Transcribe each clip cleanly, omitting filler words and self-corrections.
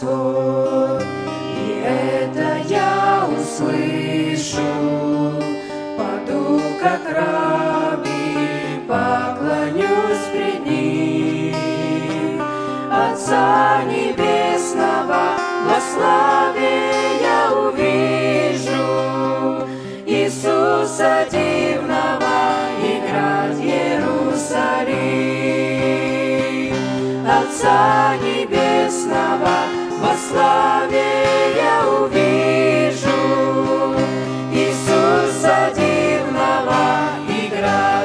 Господь, и это я услышу. Паду, как раб, и поклонюсь пред Ним. Отца Небесного во славе я увижу, Иисуса дивного и град Иерусалим. Отца Небесного во славе я увижу, Иисуса дивного и град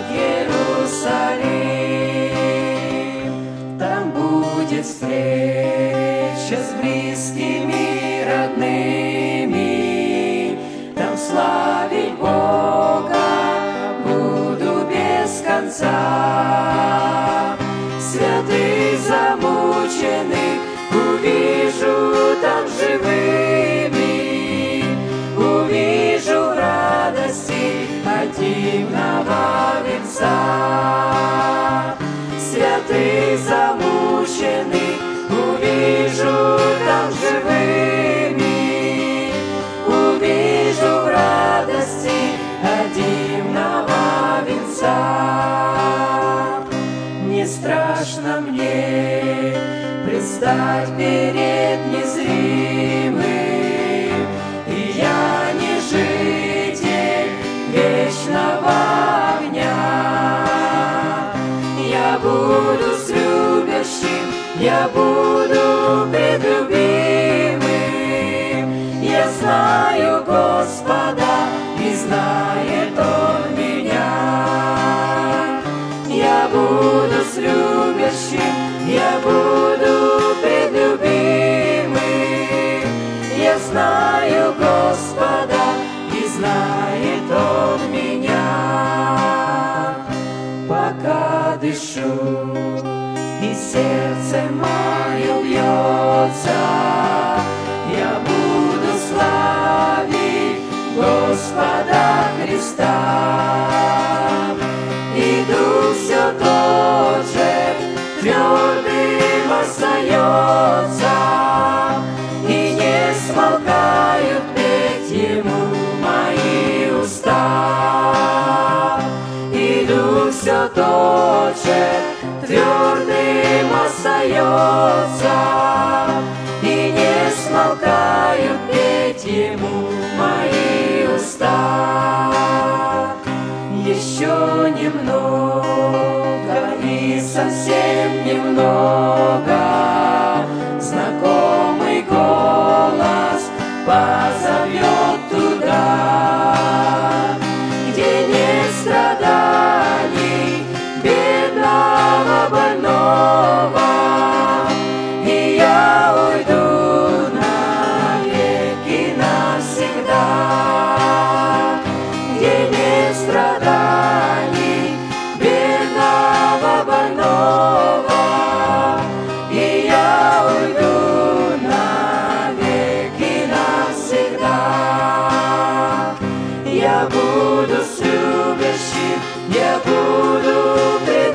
Иерусалим. Там будет встреча с близкими родными, там славить Бога буду без конца. Святых замученных увижу там живыми, увижу радости от дивного венца. Святых замученных увижу там живыми, увижу радости от дивного венца. Не страшно мне предстать перед незримым, и я не житель вечного огня. Я буду с любящим, я буду пред любимым. Я знаю Господа, и знает Он меня. Я буду с любящим, я буду пред любимым. Я знаю Господа, и знает Он меня. Пока дышу, и сердце мое бьется, я буду славить Господа Христа. И дух все тот же твердым остается, и не смолкают петь Ему мои уста. И дух все тот же твердым остается, и не смолкают петь Ему мои уста. Еще немного, и совсем немного, знакомый голос позовет туда, где нет страданий бедного больного, и я уйду навеки навсегда, где нет страданий бедного больного, и я уйду навеки навсегда. Я буду с любящим, я буду пред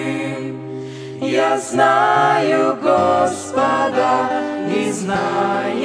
любимым. Я знаю Господа, и знаю